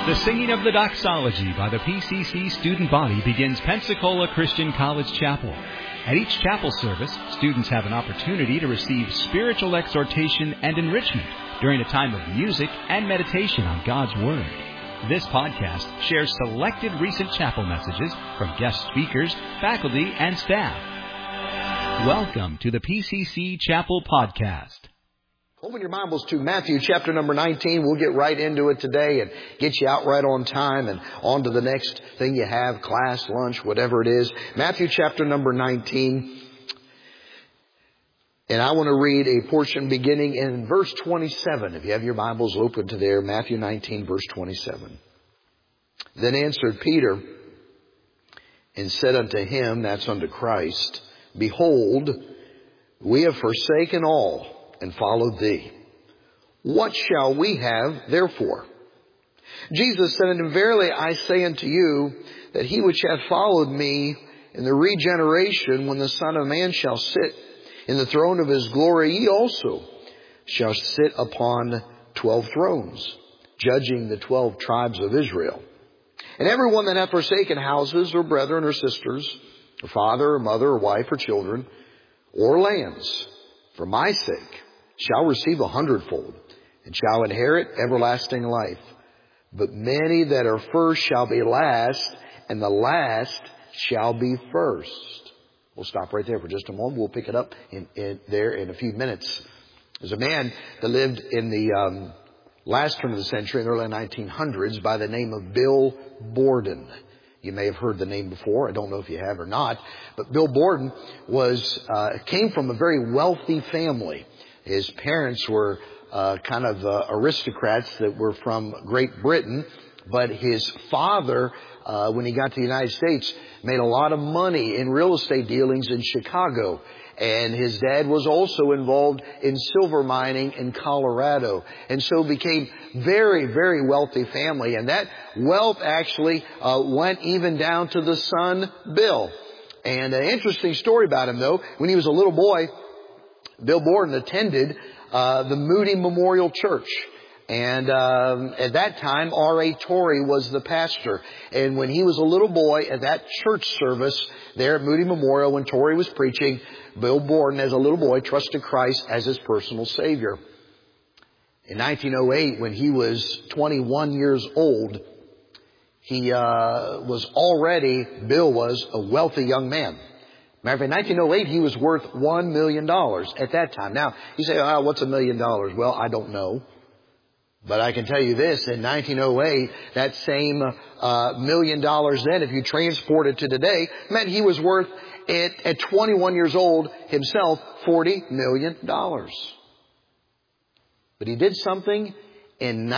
The singing of the doxology by the PCC student body begins Pensacola Christian College Chapel. At each chapel service, students have an opportunity to receive spiritual exhortation and enrichment during a time of music and meditation on God's Word. This podcast shares selected recent chapel messages from guest speakers, faculty, and staff. Welcome to the PCC Chapel Podcast. Open your Bibles to Matthew chapter number 19. We'll get right into it today and get you out right on time and on to the next thing you have, class, lunch, whatever it is. Matthew chapter number 19. And I want to read a portion beginning in verse 27. If you have your Bibles open to there, Matthew 19, verse 27. Then answered Peter and said unto him, that's unto Christ, Behold, we have forsaken all and followed thee. What shall we have therefore? Jesus said unto him, Verily I say unto you, that he which hath followed me in the regeneration, when the Son of Man shall sit in the throne of his glory, ye also shall sit upon 12 thrones, judging the 12 tribes of Israel. And every one that hath forsaken houses, or brethren, or sisters, or father, or mother, or wife, or children, or lands, for my sake, shall receive 100-fold, and shall inherit everlasting life. But many that are first shall be last, and the last shall be first. We'll stop right there for just a moment. We'll pick it up there in a few minutes. There's a man that lived in the last turn of the century, in the early 1900s, by the name of Bill Borden. You may have heard the name before. I don't know if you have or not. But Bill Borden came from a very wealthy family. His parents were kind of aristocrats that were from Great Britain. But his father, when he got to the United States, made a lot of money in real estate dealings in Chicago. And his dad was also involved in silver mining in Colorado. And so became very, very wealthy family. And that wealth actually went even down to the son, Bill. And an interesting story about him, though, when he was a little boy, Bill Borden attended the Moody Memorial Church. And at that time, R.A. Torrey was the pastor. And when he was a little boy at that church service there at Moody Memorial, when Torrey was preaching, Bill Borden, as a little boy, trusted Christ as his personal Savior. In 1908, when he was 21 years old, Bill was a wealthy young man. Matter of fact, in 1908, he was worth $1 million at that time. Now, you say, what's $1 million? Well, I don't know. But I can tell you this, in 1908, that same $1 million then, if you transport it to today, meant he was worth, at 21 years old himself, $40 million. But he did something in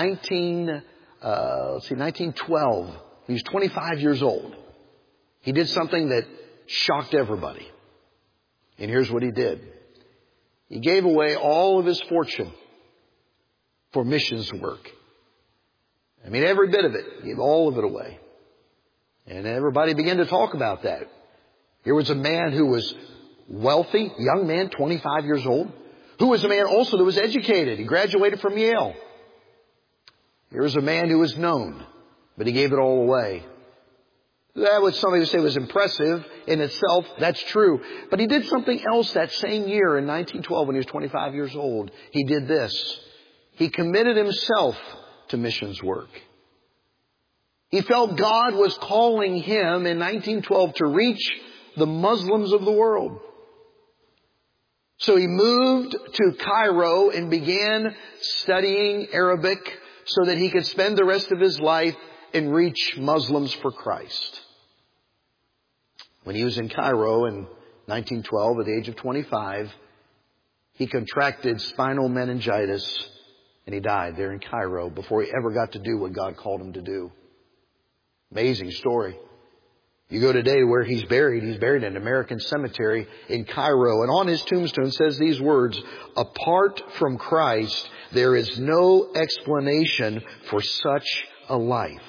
1912. He was 25 years old. He did something that shocked everybody. And here's what he did. He gave away all of his fortune for missions work. I mean, every bit of it. He gave all of it away. And everybody began to talk about that. Here was a man who was wealthy, young man, 25 years old, who was a man also that was educated. He graduated from Yale. Here was a man who was known, but he gave it all away. That would somebody would say was impressive in itself. That's true. But he did something else that same year in 1912 when he was 25 years old. He did this. He committed himself to missions work. He felt God was calling him in 1912 to reach the Muslims of the world. So he moved to Cairo and began studying Arabic so that he could spend the rest of his life and reach Muslims for Christ. When he was in Cairo in 1912, at the age of 25, he contracted spinal meningitis and he died there in Cairo before he ever got to do what God called him to do. Amazing story. You go today where he's buried in an American cemetery in Cairo. And on his tombstone says these words, Apart from Christ, there is no explanation for such a life.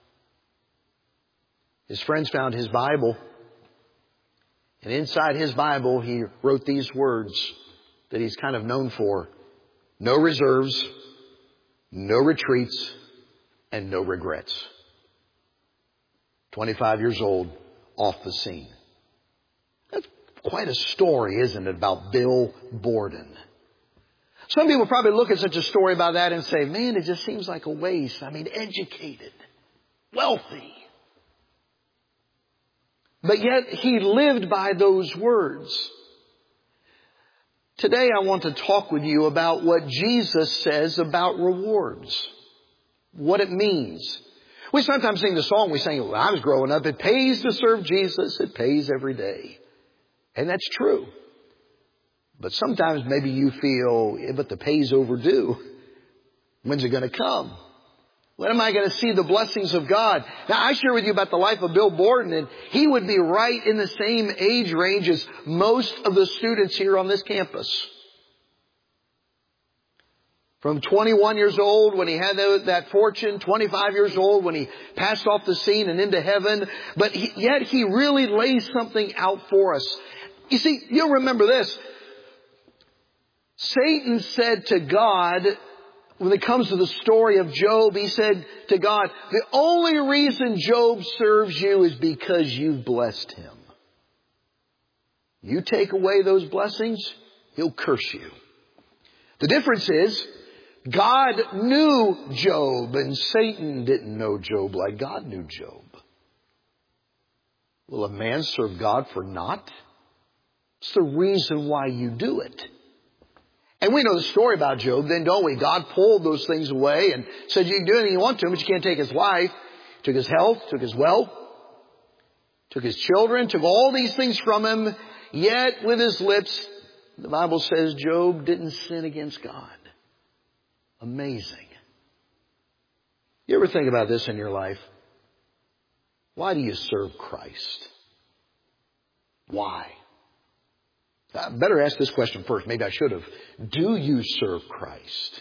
His friends found his Bible. And inside his Bible, he wrote these words that he's kind of known for. No reserves, no retreats, and no regrets. 25 years old, off the scene. That's quite a story, isn't it, about Bill Borden? Some people probably look at such a story about that and say, man, it just seems like a waste. I mean, educated, wealthy. But yet he lived by those words. Today I want to talk with you about what Jesus says about rewards. What it means. We sometimes sing the song, we sing, when I was growing up, it pays to serve Jesus, it pays every day. And that's true. But sometimes maybe you feel, yeah, but the pay's overdue. When's it going to come? When am I going to see the blessings of God? Now, I share with you about the life of Bill Borden, and he would be right in the same age range as most of the students here on this campus. From 21 years old when he had that fortune, 25 years old when he passed off the scene and into heaven. But yet he really lays something out for us. You see, you'll remember this. Satan said to God, when it comes to the story of Job, he said to God, the only reason Job serves you is because you've blessed him. You take away those blessings, he'll curse you. The difference is, God knew Job and Satan didn't know Job like God knew Job. Will a man serve God for naught? It's the reason why you do it. And we know the story about Job then, don't we? God pulled those things away and said you can do anything you want to him, but you can't take his life. Took his health, took his wealth, took his children, took all these things from him. Yet with his lips, the Bible says Job didn't sin against God. Amazing. You ever think about this in your life? Why do you serve Christ? Why? I better ask this question first. Maybe I should have. Do you serve Christ?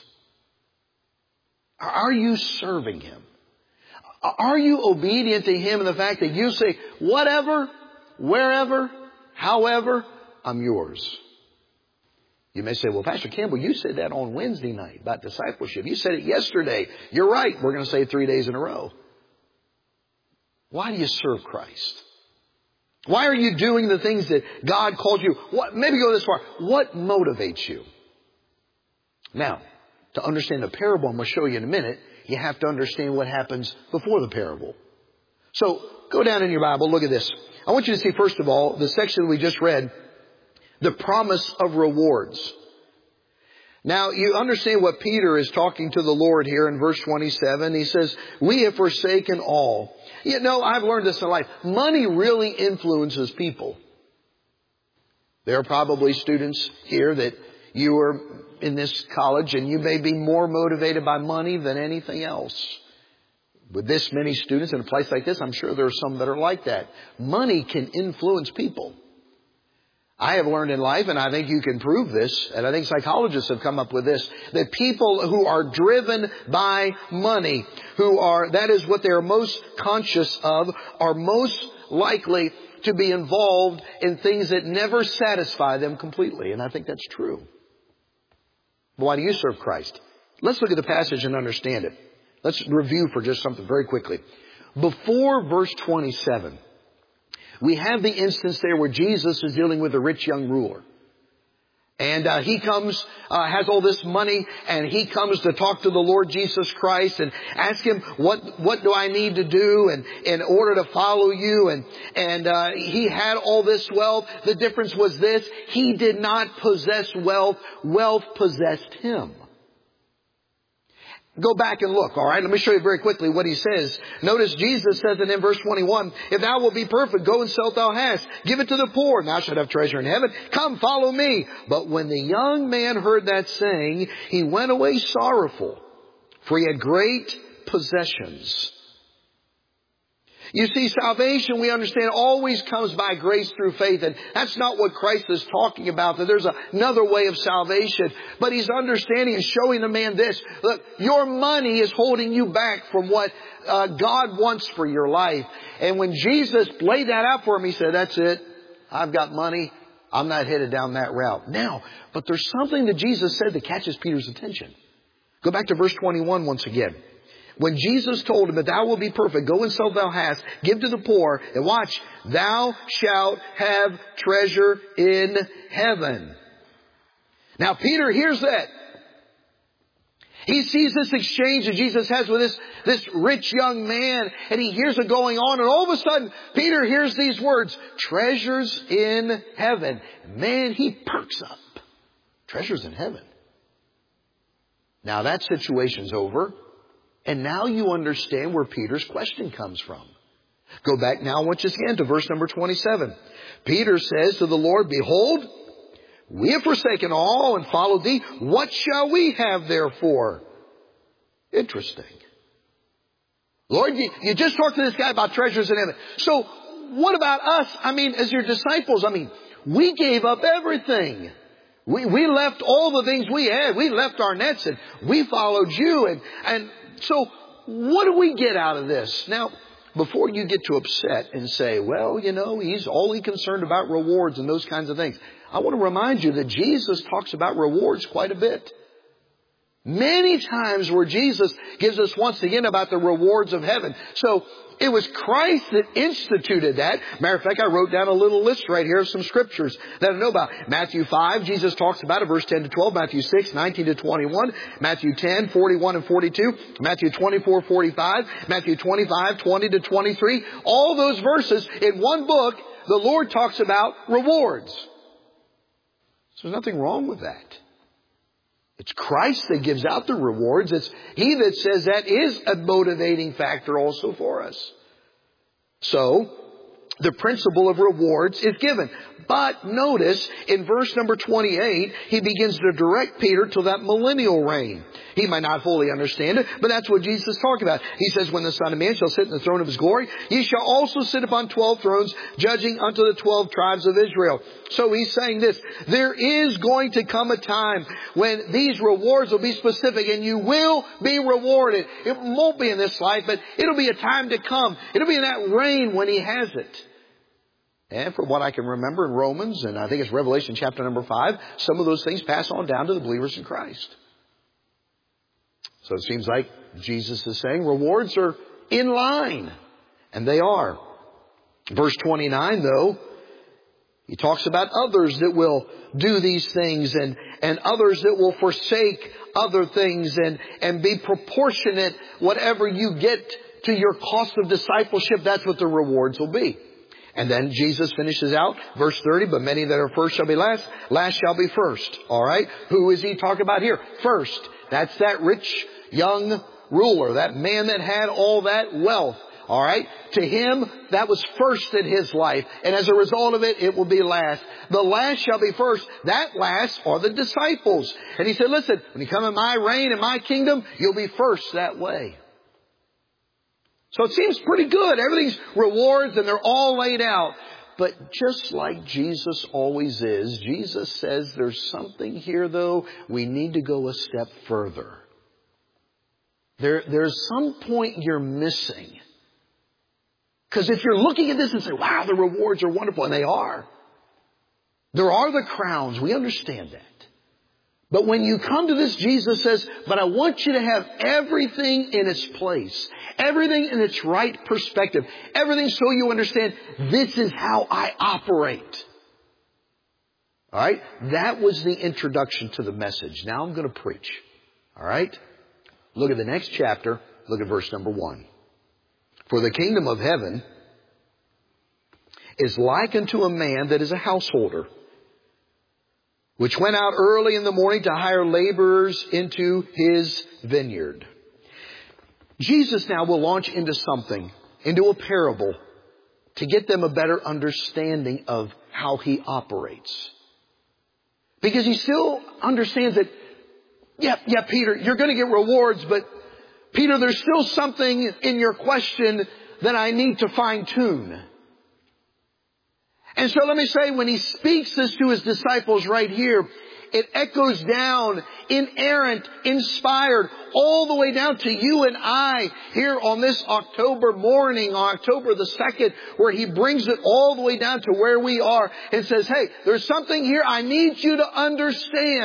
Are you serving Him? Are you obedient to Him in the fact that you say, whatever, wherever, however, I'm yours? You may say, well, Pastor Campbell, you said that on Wednesday night about discipleship. You said it yesterday. You're right. We're going to say it 3 days in a row. Why do you serve Christ? Why are you doing the things that God called you? Maybe go this far. What motivates you? Now, to understand the parable I'm going to show you in a minute, you have to understand what happens before the parable. So, go down in your Bible, look at this. I want you to see, first of all, the section we just read, the promise of rewards. Now, you understand what Peter is talking to the Lord here in verse 27. He says, we have forsaken all. You know, I've learned this in life. Money really influences people. There are probably students here that you are in this college and you may be more motivated by money than anything else. With this many students in a place like this, I'm sure there are some that are like that. Money can influence people. I have learned in life, and I think you can prove this, and I think psychologists have come up with this, that people who are driven by money, that is what they are most conscious of, are most likely to be involved in things that never satisfy them completely. And I think that's true. Why do you serve Christ? Let's look at the passage and understand it. Let's review for just something very quickly. Before verse 27, we have the instance there where Jesus is dealing with a rich young ruler. And he comes, has all this money, and he comes to talk to the Lord Jesus Christ and ask him, what do I need to do in order to follow you? And he had all this wealth. The difference was this: he did not possess wealth. Wealth possessed him. Go back and look, all right? Let me show you very quickly what he says. Notice Jesus says in verse 21, if thou wilt be perfect, go and sell what thou hast. Give it to the poor, and thou shalt have treasure in heaven. Come, follow me. But when the young man heard that saying, he went away sorrowful, for he had great possessions. You see, salvation, we understand, always comes by grace through faith. And that's not what Christ is talking about, that there's another way of salvation. But He's understanding and showing the man this. Look, your money is holding you back from what God wants for your life. And when Jesus laid that out for him, He said, that's it. I've got money. I'm not headed down that route. Now, but there's something that Jesus said that catches Peter's attention. Go back to verse 21 once again. When Jesus told him that thou wilt be perfect, go and sell thou hast, give to the poor, and watch, thou shalt have treasure in heaven. Now Peter hears that. He sees this exchange that Jesus has with this rich young man, and he hears it going on, and all of a sudden, Peter hears these words, treasures in heaven. Man, he perks up. Treasures in heaven. Now that situation's over, and now you understand where Peter's question comes from. Go back now once again to verse number 27. Peter says to the Lord, behold, we have forsaken all and followed thee. What shall we have therefore? Interesting. Lord, you just talked to this guy about treasures in heaven. So what about us? As your disciples, we gave up everything. We left all the things we had. We left our nets and we followed you. And so what do we get out of this? Now, before you get too upset and say, well, he's only concerned about rewards and those kinds of things. I want to remind you that Jesus talks about rewards quite a bit. Many times where Jesus gives us once again about the rewards of heaven. So it was Christ that instituted that. Matter of fact, I wrote down a little list right here of some scriptures that I know about. Matthew 5, Jesus talks about it, verse 10 to 12. Matthew 6, 19 to 21. Matthew 10, 41 and 42. Matthew 24, 45. Matthew 25, 20 to 23. All those verses in one book, the Lord talks about rewards. So there's nothing wrong with that. It's Christ that gives out the rewards. It's He that says that is a motivating factor also for us. So, the principle of rewards is given. But notice, in verse number 28, he begins to direct Peter to that millennial reign. He might not fully understand it, but that's what Jesus is talking about. He says, when the Son of Man shall sit in the throne of His glory, ye shall also sit upon 12 thrones, judging unto the 12 tribes of Israel. So he's saying this, there is going to come a time when these rewards will be specific and you will be rewarded. It won't be in this life, but it'll be a time to come. It'll be in that reign when He has it. And from what I can remember in Romans, and I think it's Revelation chapter number 5, some of those things pass on down to the believers in Christ. So it seems like Jesus is saying rewards are in line. And they are. Verse 29, though, He talks about others that will do these things and others that will forsake other things and be proportionate. Whatever you get to your cost of discipleship, that's what the rewards will be. And then Jesus finishes out, verse 30, but many that are first shall be last, last shall be first. All right? Who is He talking about here? First. That's that rich young ruler, that man that had all that wealth. All right? To him, that was first in his life. And as a result of it, it will be last. The last shall be first. That last are the disciples. And He said, listen, when you come in my reign and my kingdom, you'll be first that way. So it seems pretty good. Everything's rewards and they're all laid out. But just like Jesus always is, Jesus says there's something here, though, we need to go a step further. There's some point you're missing. Because if you're looking at this and say, wow, the rewards are wonderful, and they are. There are the crowns. We understand that. But when you come to this, Jesus says, but I want you to have everything in its place. Everything in its right perspective. Everything so you understand this is how I operate. All right? That was the introduction to the message. Now I'm going to preach. All right? Look at the next chapter. Look at verse number 1. For the kingdom of heaven is like unto a man that is a householder, which went out early in the morning to hire laborers into his vineyard. Jesus now will launch into something, into a parable, to get them a better understanding of how He operates. Because he still understands that, yeah, Peter, you're going to get rewards, but Peter, there's still something in your question that I need to fine tune. And so let me say, when He speaks this to His disciples right here, it echoes down, inerrant, inspired, all the way down to you and I here on this October morning, October the 2nd, where He brings it all the way down to where we are and says, hey, there's something here I need you to understand.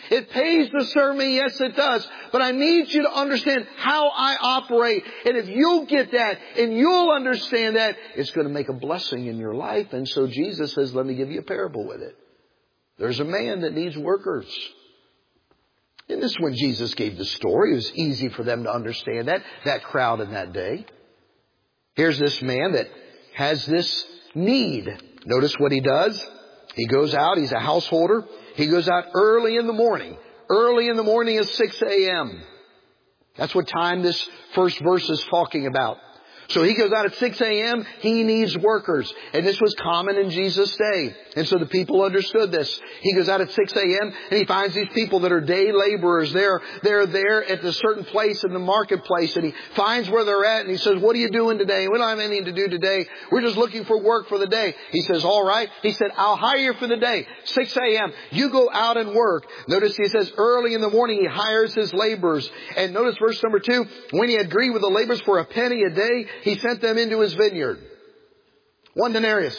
It pays to serve me. Yes, it does. But I need you to understand how I operate. And if you'll get that and you'll understand that, it's going to make a blessing in your life. And so Jesus says, let me give you a parable with it. There's a man that needs workers. And this is when Jesus gave the story. It was easy for them to understand that crowd in that day. Here's this man that has this need. Notice what he does. He goes out. He's a householder. He goes out early in the morning. Early in the morning is 6 a.m. That's what time this first verse is talking about. So he goes out at 6 a.m. He needs workers. And this was common in Jesus' day. And so the people understood this. He goes out at 6 a.m. and he finds these people that are day laborers. They're there at a certain place in the marketplace. And he finds where they're at and he says, what are you doing today? We don't have anything to do today. We're just looking for work for the day. He says, all right. He said, I'll hire you for the day. 6 a.m. You go out and work. Notice he says early in the morning he hires his laborers. And notice verse number 2. When he agreed with the laborers for a penny a day, he sent them into his vineyard. 1 denarius.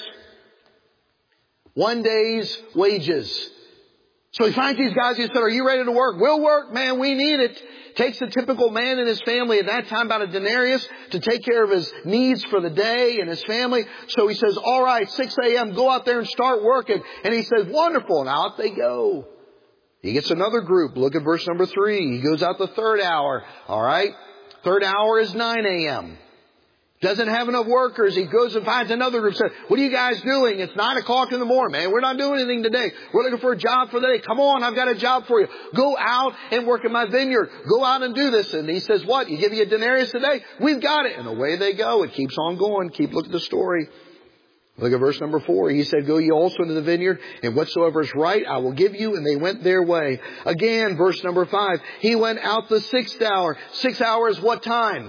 1 day's wages. So he finds these guys. He said, are you ready to work? We'll work, man. We need it. Takes the typical man and his family at that time about a denarius to take care of his needs for the day and his family. So he says, all right, 6 a.m., go out there and start working. And he says, wonderful. And out they go. He gets another group. Look at verse number 3. He goes out the third hour. All right. Third hour is 9 a.m. Doesn't have enough workers. He goes and finds another group. Says, what are you guys doing? It's 9 o'clock in the morning, man. We're not doing anything today. We're looking for a job for the day. Come on, I've got a job for you. Go out and work in my vineyard. Go out and do this. And he says, what? You give you a denarius today? We've got it. And away they go. It keeps on going. Keep looking at the story. Look at verse number 4. He said, go ye also into the vineyard, and whatsoever is right I will give you. And they went their way. Again, verse number 5. He went out the 6th hour. 6 hours, what time?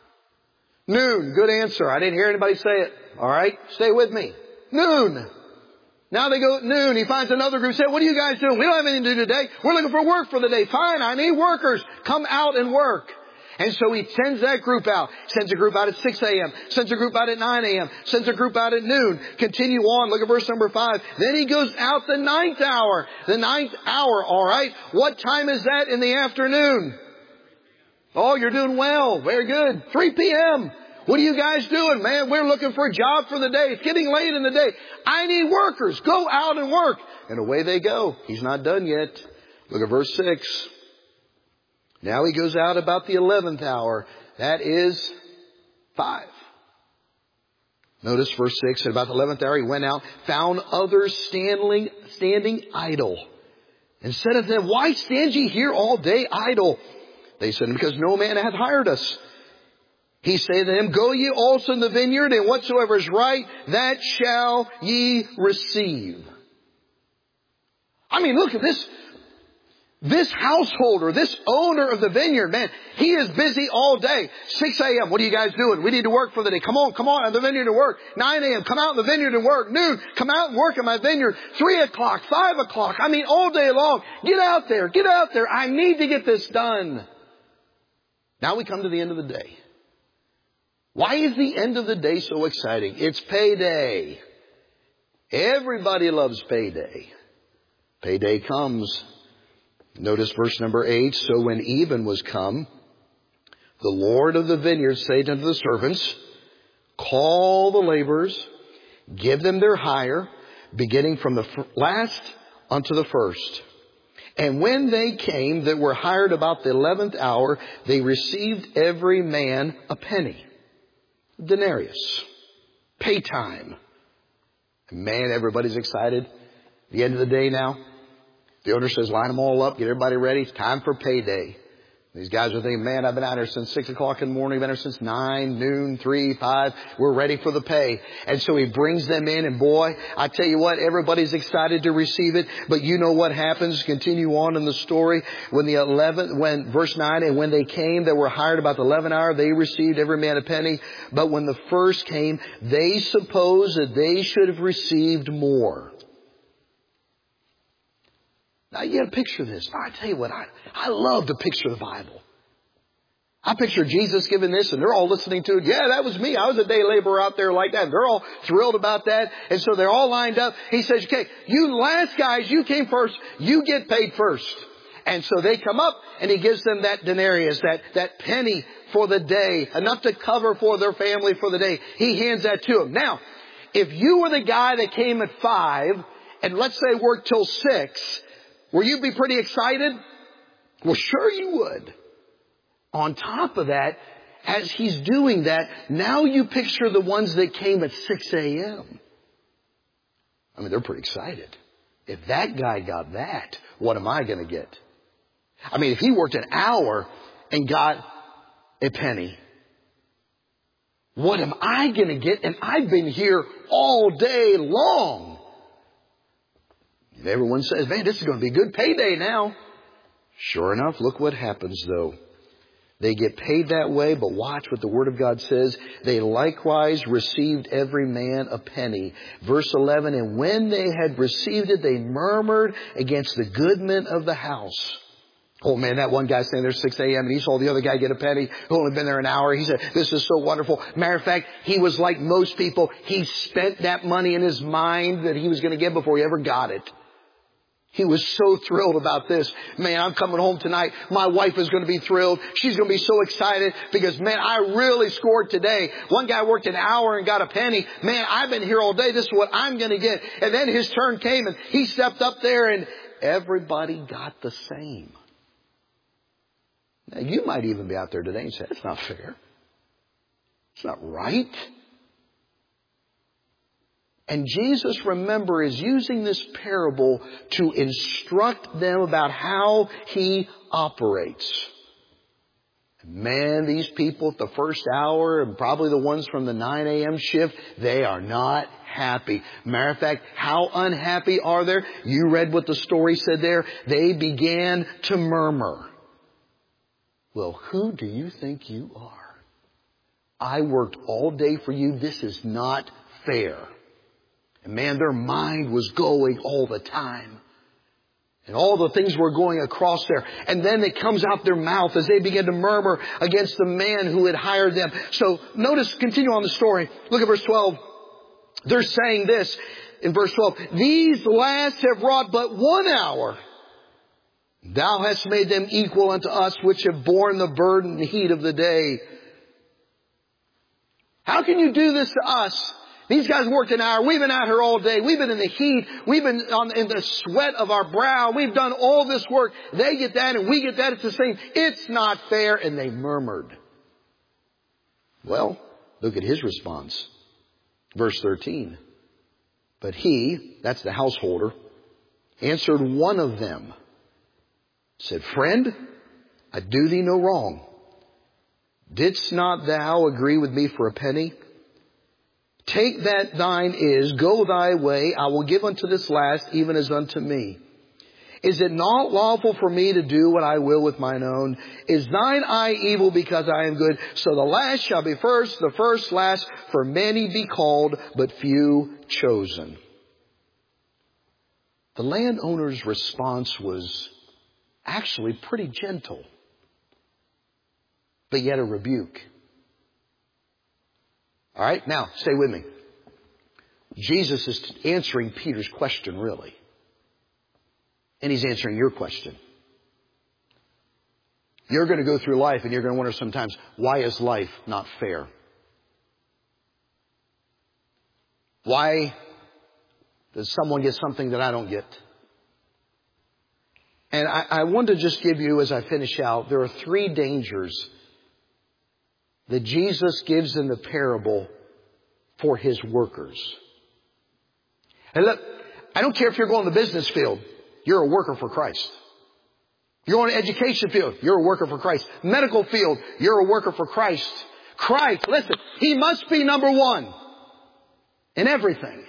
Noon. Good answer. I didn't hear anybody say it. All right. Stay with me. Noon. Now they go at noon. He finds another group. Say, what are you guys doing? We don't have anything to do today. We're looking for work for the day. Fine. I need workers. Come out and work. And so he sends that group out. Sends a group out at 6 a.m. Sends a group out at 9 a.m. Sends a group out at noon. Continue on. Look at verse number 5. Then he goes out the 9th hour. The 9th hour. All right. What time is that in the afternoon? Oh, you're doing well. Very good. 3 p.m. What are you guys doing, man? We're looking for a job for the day. It's getting late in the day. I need workers. Go out and work. And away they go. He's not done yet. Look at verse 6. Now he goes out about the 11th hour. That is 5. Notice verse 6. At about the 11th hour he went out, found others standing idle. And said unto them, why stand ye here all day idle? They said, because no man hath hired us. He said to them, go ye also in the vineyard, and whatsoever is right, that shall ye receive. I mean, look at this. This householder, this owner of the vineyard, man, he is busy all day. 6 a.m., what are you guys doing? We need to work for the day. Come on in the vineyard to work. 9 a.m., come out in the vineyard and work. Noon, come out and work in my vineyard. 3 o'clock, 5 o'clock. I mean, all day long. Get out there. I need to get this done. Now we come to the end of the day. Why is the end of the day so exciting? It's payday. Everybody loves payday. Payday comes. Notice verse number 8. So when even was come, the Lord of the vineyard said unto the servants, call the laborers, give them their hire, beginning from the last unto the first. And when they came that were hired about the 11th hour, they received every man a penny. Denarius. Pay time. Man, everybody's excited. The end of the day now. The owner says, line them all up, get everybody ready. It's time for payday. These guys are thinking, man, I've been out here since 6 o'clock in the morning. I've been here since 9, noon, 3, 5. We're ready for the pay. And so he brings them in. And boy, I tell you what, everybody's excited to receive it. But you know what happens? Continue on in the story. When verse 9, and when they came that were hired about the 11th hour, they received every man a penny. But when the first came, they supposed that they should have received more. Now you got to picture this. I tell you what, I love to picture the Bible. I picture Jesus giving this and they're all listening to it. Yeah, that was me. I was a day laborer out there like that. They're all thrilled about that. And so they're all lined up. He says, okay, you last guys, you came first. You get paid first. And so they come up and he gives them that denarius, that penny for the day, enough to cover for their family for the day. He hands that to them. Now, if you were the guy that came at 5 and let's say worked till 6, will you be pretty excited? Well, sure you would. On top of that, as he's doing that, now you picture the ones that came at 6 a.m. I mean, they're pretty excited. If that guy got that, what am I going to get? I mean, if he worked an hour and got a penny, what am I going to get? And I've been here all day long. If everyone says, man, this is going to be a good payday now. Sure enough, look what happens though. They get paid that way, but watch what the Word of God says. They likewise received every man a penny. Verse 11, and when they had received it, they murmured against the goodman of the house. Oh man, that one guy standing there at 6 a.m. and he saw the other guy get a penny who only been there an hour. He said, this is so wonderful. Matter of fact, he was like most people. He spent that money in his mind that he was going to get before he ever got it. He was so thrilled about this. Man, I'm coming home tonight. My wife is going to be thrilled. She's going to be so excited because, man, I really scored today. One guy worked an hour and got a penny. Man, I've been here all day. This is what I'm going to get. And then his turn came and he stepped up there and everybody got the same. Now, you might even be out there today and say, that's not fair. It's not right. And Jesus, remember, is using this parable to instruct them about how He operates. Man, these people at the first hour, and probably the ones from the 9 a.m. shift, they are not happy. Matter of fact, how unhappy are they? You read what the story said there. They began to murmur. Well, who do you think you are? I worked all day for you. This is not fair. And man, their mind was going all the time. And all the things were going across there. And then it comes out their mouth as they begin to murmur against the man who had hired them. So notice, continue on the story. Look at verse 12. They're saying this in verse 12. These last have wrought but 1 hour. Thou hast made them equal unto us, which have borne the burden and heat of the day. How can you do this to us? These guys worked an hour. We've been out here all day. We've been in the heat. We've been in the sweat of our brow. We've done all this work. They get that and we get that. It's the same. It's not fair. And they murmured. Well, look at his response. Verse 13. But he, that's the householder, answered one of them. Said, friend, I do thee no wrong. Didst not thou agree with me for a penny? Take that thine is, go thy way, I will give unto this last, even as unto me. Is it not lawful for me to do what I will with mine own? Is thine eye evil because I am good? So the last shall be first, the first last, for many be called, but few chosen. The landowner's response was actually pretty gentle, but yet a rebuke. All right, now stay with me. Jesus is answering Peter's question, really. And he's answering your question. You're going to go through life and you're going to wonder sometimes, why is life not fair? Why does someone get something that I don't get? And I want to just give you, as I finish out, there are 3 dangers that Jesus gives in the parable for His workers. And look, I don't care if you're going to the business field, you're a worker for Christ. You're on the education field, you're a worker for Christ. Medical field, you're a worker for Christ. Christ, listen, He must be number 1 in everything.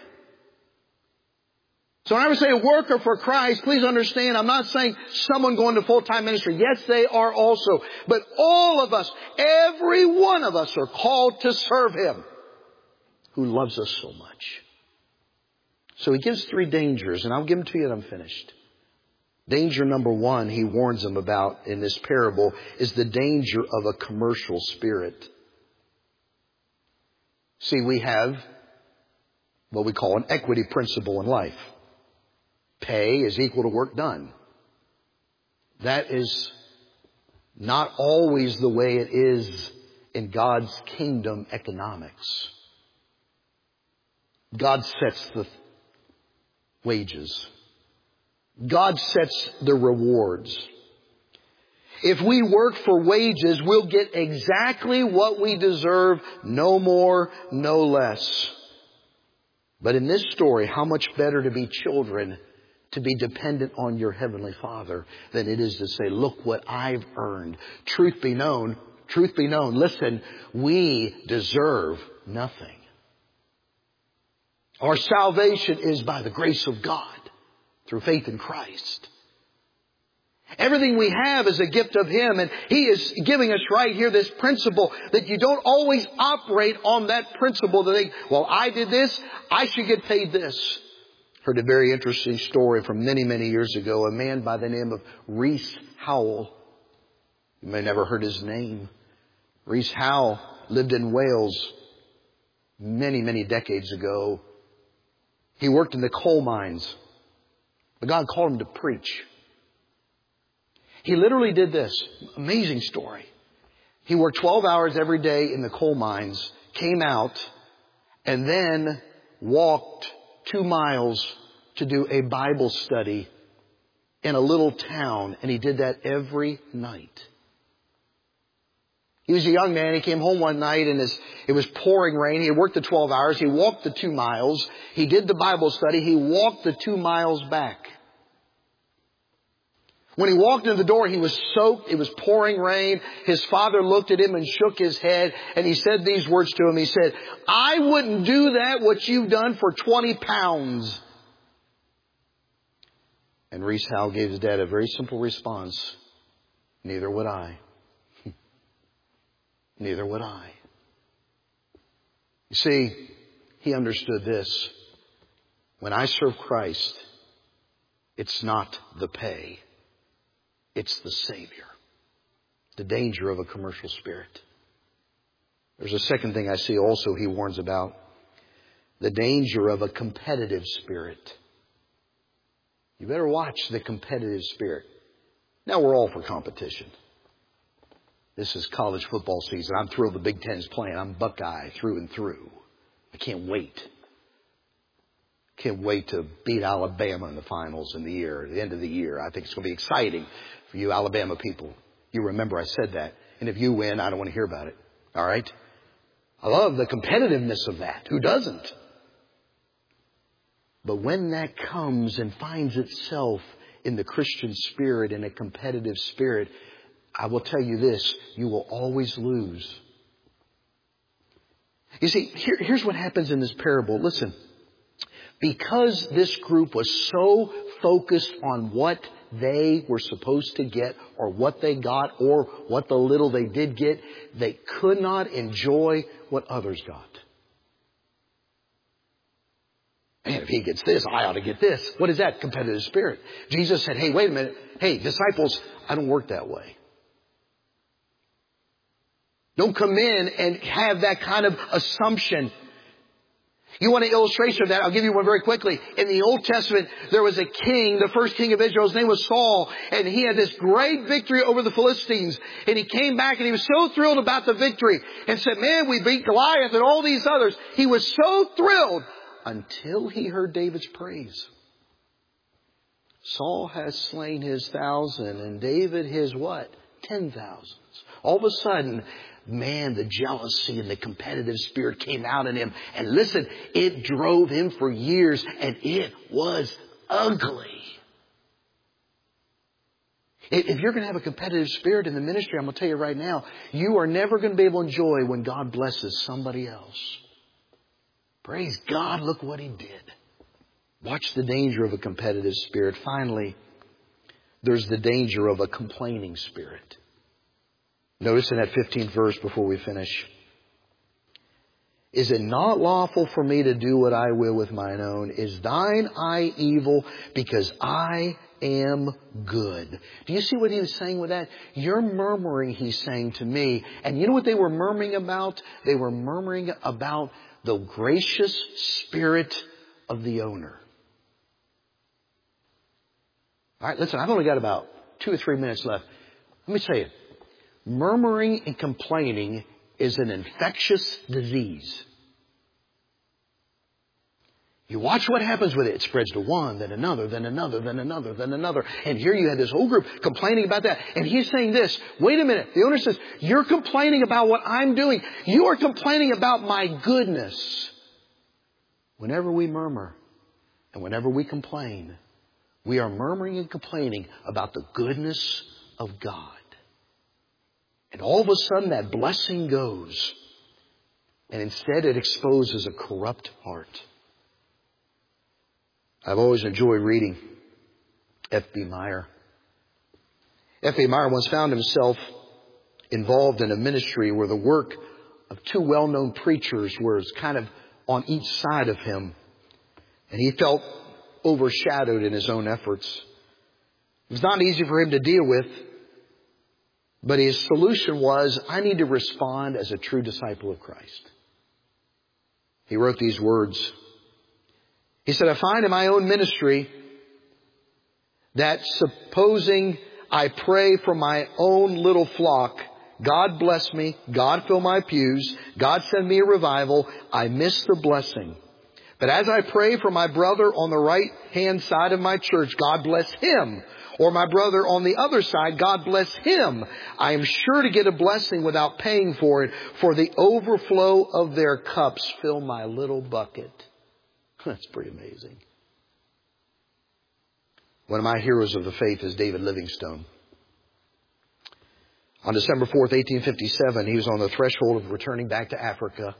So when I say a worker for Christ, please understand, I'm not saying someone going to full-time ministry. Yes, they are also. But all of us, every one of us are called to serve Him who loves us so much. So He gives 3 dangers, and I'll give them to you and I'm finished. Danger number 1 He warns them about in this parable is the danger of a commercial spirit. See, we have what we call an equity principle in life. Pay is equal to work done. That is not always the way it is in God's kingdom economics. God sets the wages. God sets the rewards. If we work for wages, we'll get exactly what we deserve, no more, no less. But in this story, how much better to be children, to be dependent on your Heavenly Father, than it is to say, look what I've earned. Truth be known, listen, we deserve nothing. Our salvation is by the grace of God through faith in Christ. Everything we have is a gift of Him, and He is giving us right here this principle that you don't always operate on that principle to think, well, I did this, I should get paid this. Heard a very interesting story from many, many years ago. A man by the name of Rees Howell. You may never heard his name. Rees Howell lived in Wales many, many decades ago. He worked in the coal mines. But God called him to preach. He literally did this. Amazing story. He worked 12 hours every day in the coal mines, came out, and then walked 2 miles to do a Bible study in a little town. And he did that every night. He was a young man. He came home one night and it was pouring rain. He had worked the 12 hours. He walked the 2 miles. He did the Bible study. He walked the 2 miles back. When he walked in the door, he was soaked. It was pouring rain. His father looked at him and shook his head. And he said these words to him. He said, I wouldn't do that what you've done for 20 pounds. And Rees Howell gave his dad a very simple response. Neither would I. Neither would I. You see, he understood this. When I serve Christ, it's not the pay. It's the Savior. The danger of a commercial spirit. There's a second thing I see also he warns about. The danger of a competitive spirit. You better watch the competitive spirit. Now we're all for competition. This is college football season. I'm thrilled the Big Ten's playing. I'm Buckeye through and through. I can't wait. Can't wait to beat Alabama in the finals in the year, at the end of the year. I think it's going to be exciting for you Alabama people. You remember I said that. And if you win, I don't want to hear about it. All right? I love the competitiveness of that. Who doesn't? But when that comes and finds itself in the Christian spirit, in a competitive spirit, I will tell you this, you will always lose. You see, here's what happens in this parable. Listen, because this group was so focused on what they were supposed to get or what they got or what the little they did get, they could not enjoy what others got. Man, if he gets this, I ought to get this. What is that? Competitive spirit. Jesus said, hey, wait a minute. Hey, disciples, I don't work that way. Don't come in and have that kind of assumption. You want an illustration of that? I'll give you one very quickly. In the Old Testament, there was a king, the first king of Israel. His name was Saul. And he had this great victory over the Philistines. And he came back and he was so thrilled about the victory. And said, man, we beat Goliath and all these others. He was so thrilled until he heard David's praise. Saul has slain his 1,000 and David his what? 10,000s. All of a sudden, man, the jealousy and the competitive spirit came out in him. And listen, it drove him for years and it was ugly. If you're going to have a competitive spirit in the ministry, I'm going to tell you right now, you are never going to be able to enjoy when God blesses somebody else. Praise God, look what He did. Watch the danger of a competitive spirit. Finally, there's the danger of a complaining spirit. Notice in that 15th verse before we finish. Is it not lawful for me to do what I will with mine own? Is thine eye evil because I am good? Do you see what he was saying with that? You're murmuring, he's saying to me. And you know what they were murmuring about? They were murmuring about the gracious spirit of the owner. All right, listen, I've only got about 2 or 3 minutes left. Let me tell you, murmuring and complaining is an infectious disease. You watch what happens with it. It spreads to one, then another, then another, then another, then another. And here you have this whole group complaining about that. And he's saying this, wait a minute. The owner says, you're complaining about what I'm doing. You are complaining about my goodness. Whenever we murmur and whenever we complain, we are murmuring and complaining about the goodness of God. And all of a sudden that blessing goes. And instead it exposes a corrupt heart. I've always enjoyed reading F.B. Meyer. F.B. Meyer once found himself involved in a ministry where the work of two well-known preachers was kind of on each side of him. And he felt overshadowed in his own efforts. It was not easy for him to deal with. But his solution was, I need to respond as a true disciple of Christ. He wrote these words. He said, I find in my own ministry that supposing I pray for my own little flock, God bless me, God fill my pews, God send me a revival, I miss the blessing. But as I pray for my brother on the right hand side of my church, God bless him. Or my brother on the other side, God bless him. I am sure to get a blessing without paying for it, for the overflow of their cups fill my little bucket. That's pretty amazing. One of my heroes of the faith is David Livingstone. On December 4th, 1857, he was on the threshold of returning back to Africa.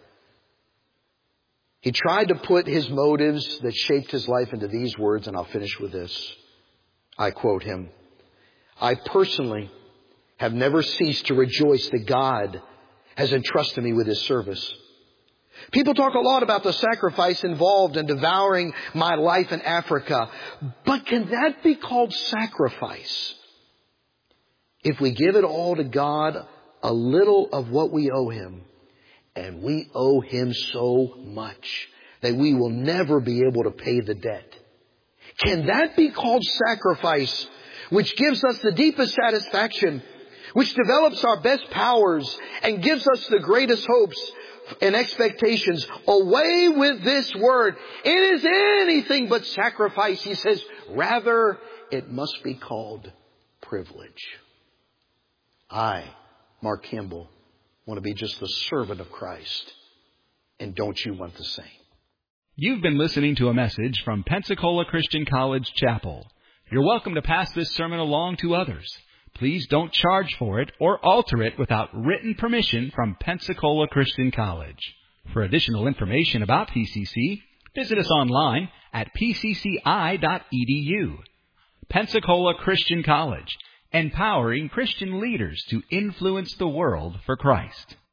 He tried to put his motives that shaped his life into these words, and I'll finish with this. I quote him, I personally have never ceased to rejoice that God has entrusted me with His service. People talk a lot about the sacrifice involved in devouring my life in Africa. But can that be called sacrifice? If we give it all to God, a little of what we owe Him, and we owe Him so much that we will never be able to pay the debt. Can that be called sacrifice, which gives us the deepest satisfaction, which develops our best powers, and gives us the greatest hopes and expectations? Away with this word. It is anything but sacrifice. He says, rather, it must be called privilege. I, Mark Kimball, want to be just the servant of Christ. And don't you want the same? You've been listening to a message from Pensacola Christian College Chapel. You're welcome to pass this sermon along to others. Please don't charge for it or alter it without written permission from Pensacola Christian College. For additional information about PCC, visit us online at pcci.edu. Pensacola Christian College, empowering Christian leaders to influence the world for Christ.